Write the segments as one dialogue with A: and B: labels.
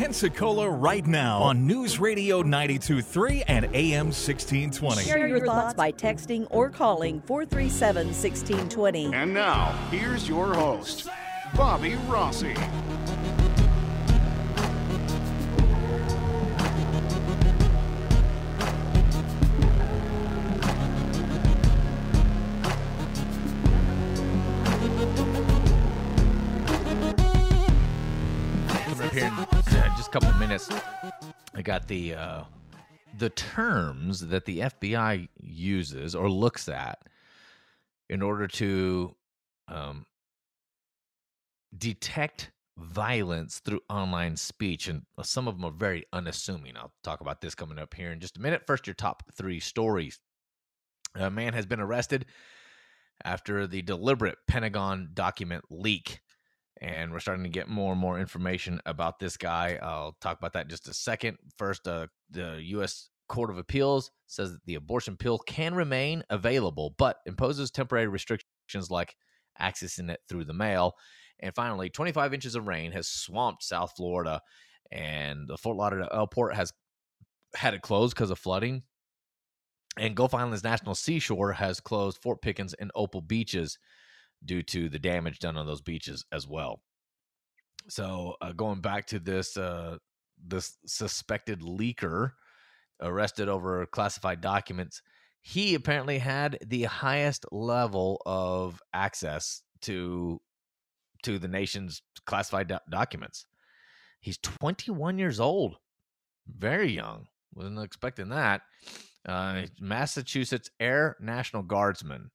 A: Pensacola right now on News Radio 92.3 and AM 1620.
B: Share your thoughts by texting or calling 437-1620.
C: And now, here's your host, Bobby Rossi.
D: Here in just a couple of minutes, I got the terms that the FBI uses or looks at in order to detect violence through online speech, and some of them are very unassuming. I'll talk about this coming up here in just a minute. First, your top three stories. A man has been arrested after the deliberate Pentagon document leak. And we're starting to get more and more information about this guy. I'll talk about that in just a second. First, the U.S. Court of Appeals says that the abortion pill can remain available, but imposes temporary restrictions like accessing it through the mail. And finally, 25 inches of rain has swamped South Florida, and the Fort Lauderdale airport has had it closed because of flooding. And Gulf Islands National Seashore has closed Fort Pickens and Opal beaches due to the damage done on those beaches as well. So going back to this suspected leaker arrested over classified documents, he apparently had the highest level of access to the nation's classified documents. He's 21 years old, very young. Wasn't expecting that. Massachusetts Air National Guardsman.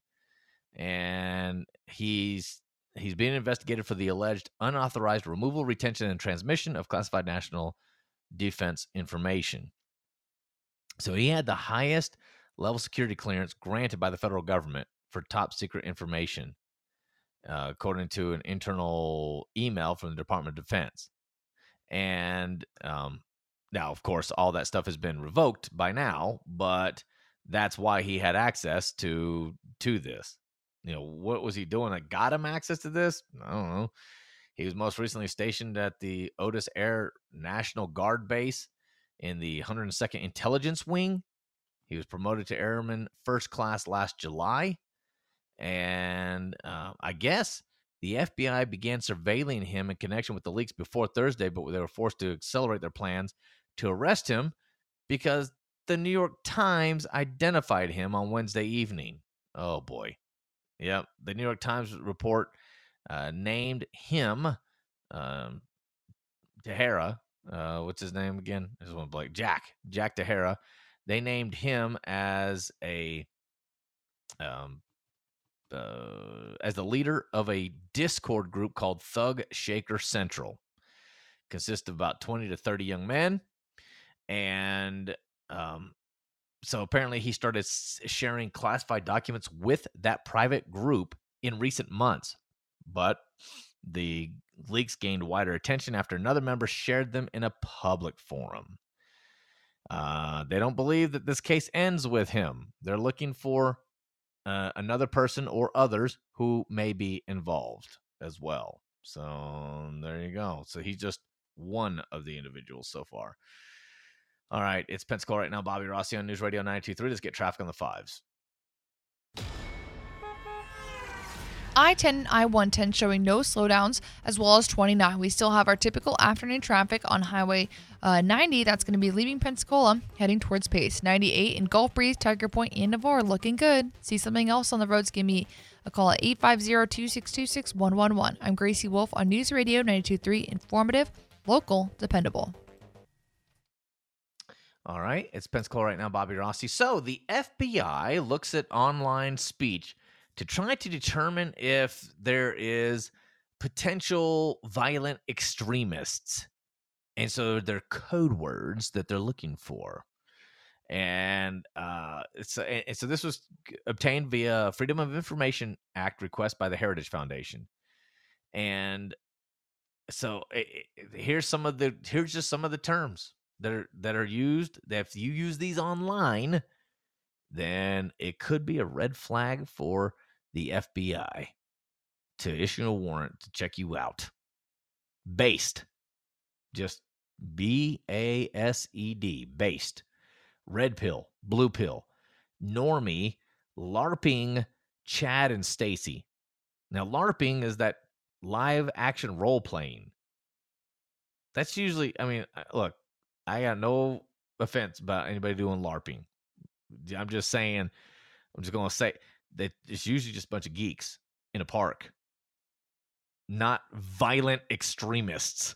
D: And he's being investigated for the alleged unauthorized removal, retention, and transmission of classified national defense information. So he had the highest level security clearance granted by the federal government for top secret information, according to an internal email from the Department of Defense. And now, of course, all that stuff has been revoked by now, but that's why he had access to this. You know, what was he doing that got him access to this? I don't know. He was most recently stationed at the Otis Air National Guard Base in the 102nd Intelligence Wing. He was promoted to Airman First Class last July. And I guess the FBI began surveilling him in connection with the leaks before Thursday, but they were forced to accelerate their plans to arrest him because the New York Times identified him on Wednesday evening. Oh, boy. Yep, the New York Times report named him Tahera. What's his name again? I just want to blank. Jack Tahera. They named him as the leader of a Discord group called Thug Shaker Central. Consists of about 20 to 30 young men, and so apparently he started sharing classified documents with that private group in recent months. But the leaks gained wider attention after another member shared them in a public forum. They don't believe that this case ends with him. They're looking for another person or others who may be involved as well. So there you go. So he's just one of the individuals so far. All right, it's Pensacola right now. Bobby Rossi on News Radio 92.3. Let's get traffic on the fives.
E: I-10 and I-110 showing no slowdowns, as well as 29. We still have our typical afternoon traffic on Highway 90. That's going to be leaving Pensacola, heading towards Pace. 98 in Gulf Breeze, Tiger Point, and Navarre, looking good. See something else on the roads, give me a call at 850-262-6111. I'm Gracie Wolf on News Radio 92.3. Informative, local, dependable.
D: All right, it's Pensacola right now, Bobby Rossi. So the FBI looks at online speech to try to determine if there is potential violent extremists. And so they're code words that they're looking for. And so this was obtained via Freedom of Information Act request by the Heritage Foundation. And so here's just some of the terms that are used. That if you use these online, then it could be a red flag for the FBI to issue a warrant to check you out. Based, just B-A-S-E-D, based. Red pill, blue pill, normie, LARPing, Chad and Stacy. Now, LARPing is that live action role playing. That's usually, I mean, look, I got no offense about anybody doing LARPing. I'm just saying, I'm just going to say that it's usually just a bunch of geeks in a park, not violent extremists.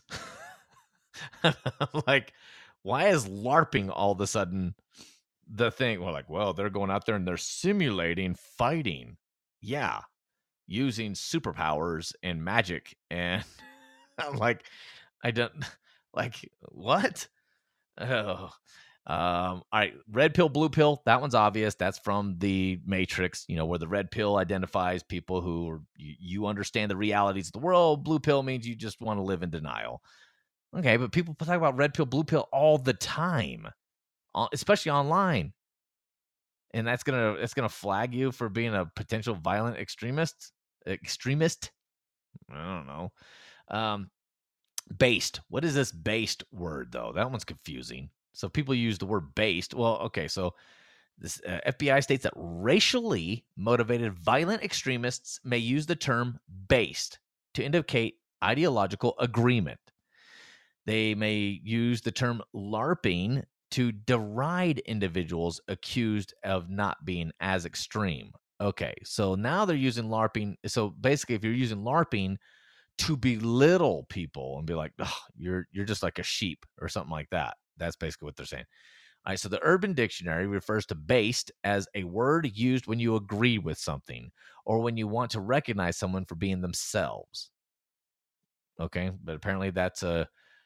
D: Like, why is LARPing all of a sudden the thing? We're like, well, they're going out there and they're simulating fighting. Yeah. Using superpowers and magic. And I'm like, I don't, like, what? Oh. All right, red pill, blue pill. That one's obvious. That's from the Matrix, where the red pill identifies people who are, you understand the realities of the world. Blue pill means you just want to live in denial. Okay, but people talk about red pill, blue pill all the time, especially online. And it's gonna flag you for being a potential violent extremist. I don't know. Based. What is this based word though? That one's confusing. So people use the word based. Well, okay, so this FBI states that racially motivated violent extremists may use the term based to indicate ideological agreement. They may use the term LARPing to deride individuals accused of not being as extreme. Okay, so now they're using LARPing. So basically, if you're using LARPing to belittle people and be like, oh, you're just like a sheep or something like that. That's basically what they're saying. All right, so the Urban Dictionary refers to based as a word used when you agree with something or when you want to recognize someone for being themselves. Okay, but apparently that's a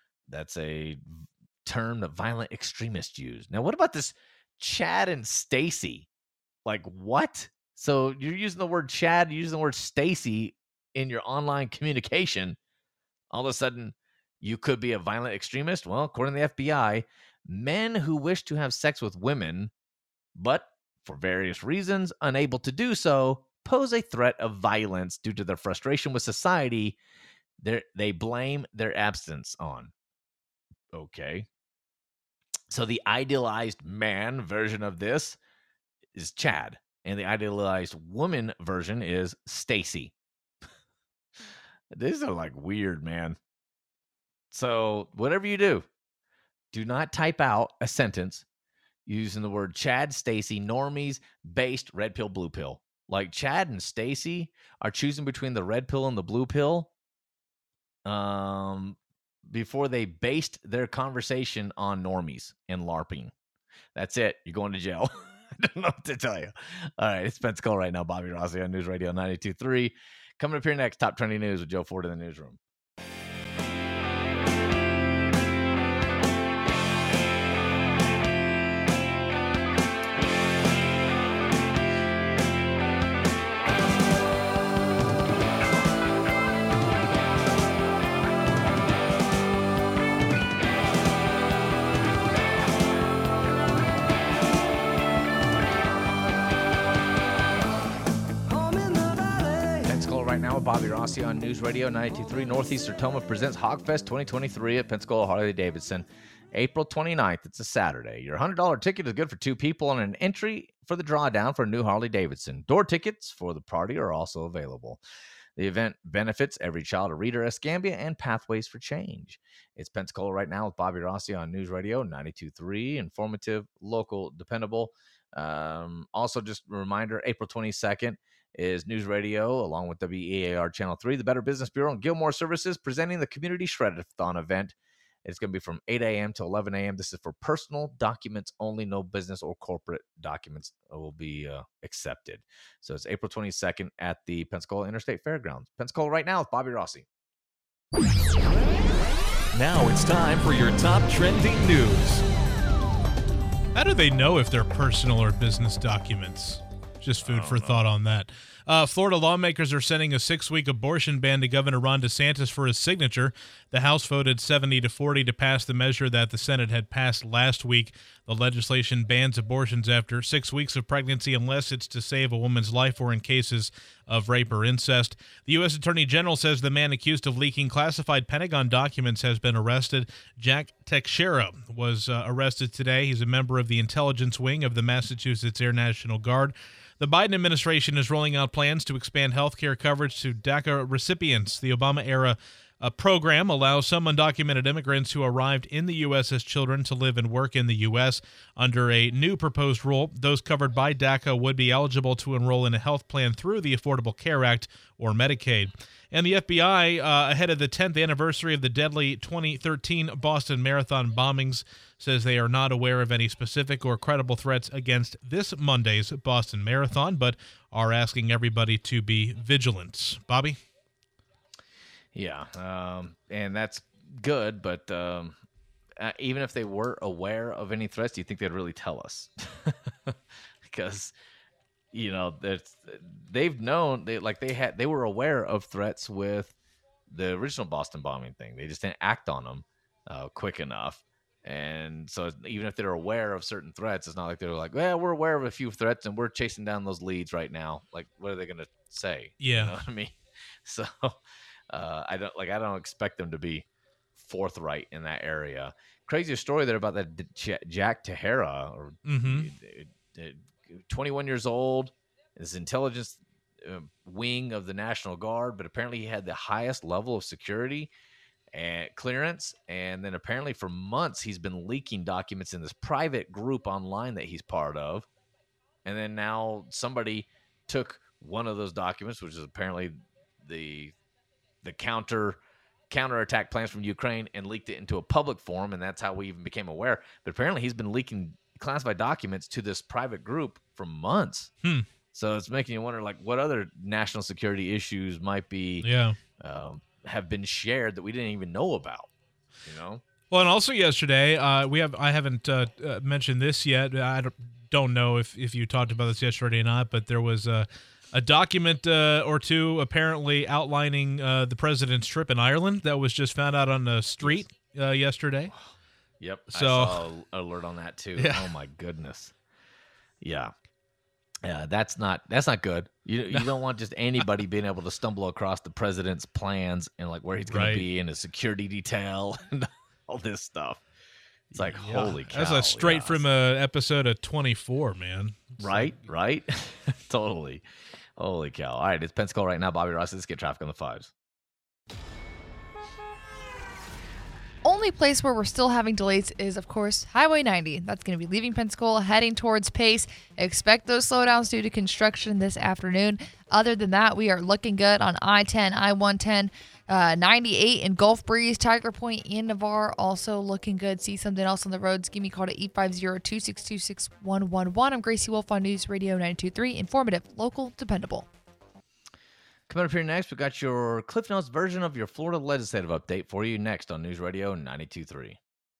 D: term that violent extremists use. Now, what about this Chad and Stacy? Like, what? So you're using the word Chad, you're using the word Stacy in your online communication. All of a sudden, you could be a violent extremist? Well, according to the FBI, men who wish to have sex with women, but for various reasons unable to do so, pose a threat of violence due to their frustration with society they blame their abstinence on. Okay. So the idealized man version of this is Chad, and the idealized woman version is Stacy. These are like weird, man. So whatever you do not type out a sentence using the word Chad, Stacy, normies, based, red pill, blue pill. Like Chad and Stacy are choosing between the red pill and the blue pill before they based their conversation on normies and LARPing. That's it. You're going to jail. I don't know what to tell you. All right, it's Pensacola right now. Bobby Rossi on News Radio 92.3. Coming up here next, Top Trending News with Joe Ford in the newsroom. Bobby Rossi on News Radio 92.3. Northeast Sertoma presents Hogfest 2023 at Pensacola Harley-Davidson, April 29th. It's a Saturday. Your $100 ticket is good for two people and an entry for the drawdown for a new Harley-Davidson. Door tickets for the party are also available. The event benefits Every Child a Reader Escambia and Pathways for Change. It's Pensacola right now with Bobby Rossi on News Radio 92.3. Informative, local, dependable. Also, just a reminder, April 22nd is News Radio, along with WEAR Channel 3, the Better Business Bureau, and Gilmore Services, presenting the Community Shred-a-thon event. It's going to be from 8 a.m. to 11 a.m. This is for personal documents only. No business or corporate documents will be accepted. So it's April 22nd at the Pensacola Interstate Fairgrounds. Pensacola right now with Bobby Rossi.
A: Now it's time for your top trending news.
F: How do they know if they're personal or business documents? Just food for thought on that. Florida lawmakers are sending a 6-week abortion ban to Governor Ron DeSantis for his signature. The House voted 70-40 to pass the measure that the Senate had passed last week. The legislation bans abortions after 6 weeks of pregnancy unless it's to save a woman's life or in cases of rape or incest. The U.S. Attorney General says the man accused of leaking classified Pentagon documents has been arrested. Jack Teixeira was arrested today. He's a member of the intelligence wing of the Massachusetts Air National Guard. The Biden administration is rolling out plans to expand health care coverage to DACA recipients. The Obama-era program allows some undocumented immigrants who arrived in the U.S. as children to live and work in the U.S. Under a new proposed rule, those covered by DACA would be eligible to enroll in a health plan through the Affordable Care Act or Medicaid. And the FBI, ahead of the 10th anniversary of the deadly 2013 Boston Marathon bombings, says they are not aware of any specific or credible threats against this Monday's Boston Marathon, but are asking everybody to be vigilant. Bobby?
D: Yeah, and that's good, but even if they were aware of any threats, do you think they'd really tell us? Because they've known they were aware of threats with the original Boston bombing thing. They just didn't act on them quick enough. And so even if they're aware of certain threats, it's not like they're like, well, we're aware of a few threats and we're chasing down those leads right now. Like, what are they going to say?
F: Yeah.
D: You know what I mean? So I don't expect them to be forthright in that area. Crazy story there about that Jack Teixeira, or 21 years old, is intelligence wing of the National Guard, but apparently he had the highest level of security and clearance. And then apparently for months he's been leaking documents in this private group online that he's part of. And then now somebody took one of those documents, which is apparently the counterattack plans from Ukraine, and leaked it into a public forum, and that's how we even became aware. But apparently he's been leaking classified documents to this private group for months. So it's making you wonder, like, what other national security issues might be have been shared that we didn't even know about,
F: Well, and also yesterday, I haven't mentioned this yet. I don't know if you talked about this yesterday or not, but there was a document or two apparently outlining the president's trip in Ireland that was just found out on the street yesterday.
D: Yep.
F: So,
D: I saw an alert on that too. Yeah. Oh my goodness. Yeah. Yeah, that's not good. You don't want just anybody being able to stumble across the president's plans and like where he's going to be in his security detail and all this stuff. It's like, holy cow.
F: That's a straight from an episode of 24, man.
D: Right? Totally. Holy cow. All right, it's Pensacola right now. Bobby Ross, let's get traffic on the fives.
E: Only place where we're still having delays is, of course, Highway 90. That's going to be leaving Pensacola, heading towards Pace. Expect those slowdowns due to construction this afternoon. Other than that, we are looking good on I-10, I-110, 98 in Gulf Breeze, Tiger Point, and Navarre. Also looking good. See something else on the roads? Give me a call to 850-262-6111. I'm Gracie Wolf on News Radio 92.3. Informative, local, dependable.
D: Coming up here next, we got your Cliff Notes version of your Florida legislative update for you next on News Radio 92.3.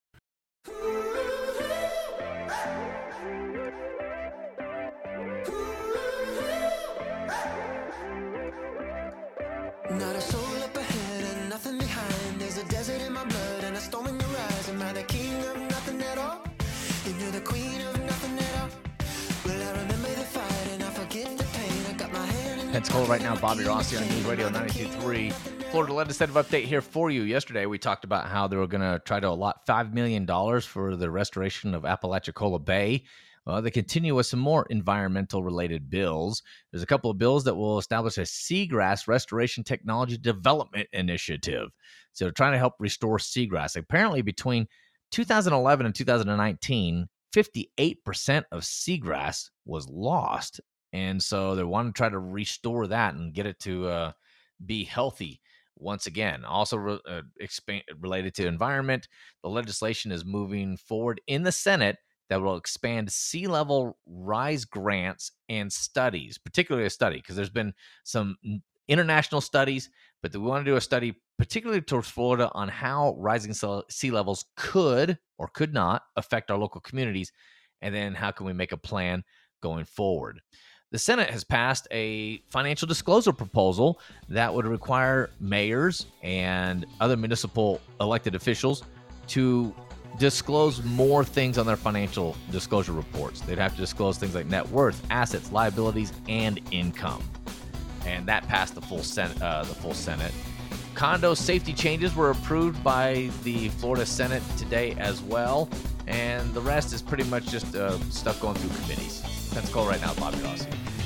G: Not a soul up ahead and nothing behind. There's a desert in my blood and a storm in your eyes. Am I the king of nothing at all? And you're the queen of nothing at all. Well, I remember the fight and I forget the pain. I got my hand in
D: Pensacola right now. Bobby Rossi on News Radio 92.3. Florida legislative update here for you. Yesterday, we talked about how they were going to try to allot $5 million for the restoration of Apalachicola Bay. Well, they continue with some more environmental-related bills. There's a couple of bills that will establish a seagrass restoration technology development initiative. So they're trying to help restore seagrass. Apparently, between 2011 and 2019, 58% of seagrass was lost. And so they want to try to restore that and get it to be healthy once again. Also related to environment, the legislation is moving forward in the Senate that will expand sea level rise grants and studies, particularly a study, because there's been some international studies, but we want to do a study particularly towards Florida on how rising sea levels could or could not affect our local communities, and then how can we make a plan going forward. The Senate has passed a financial disclosure proposal that would require mayors and other municipal elected officials to disclose more things on their financial disclosure reports. They'd have to disclose things like net worth, assets, liabilities, and income. And that passed the full Senate. Condo safety changes were approved by the Florida Senate today as well. And the rest is pretty much just stuff going through committees. Pensacola right now, Bobby Ross.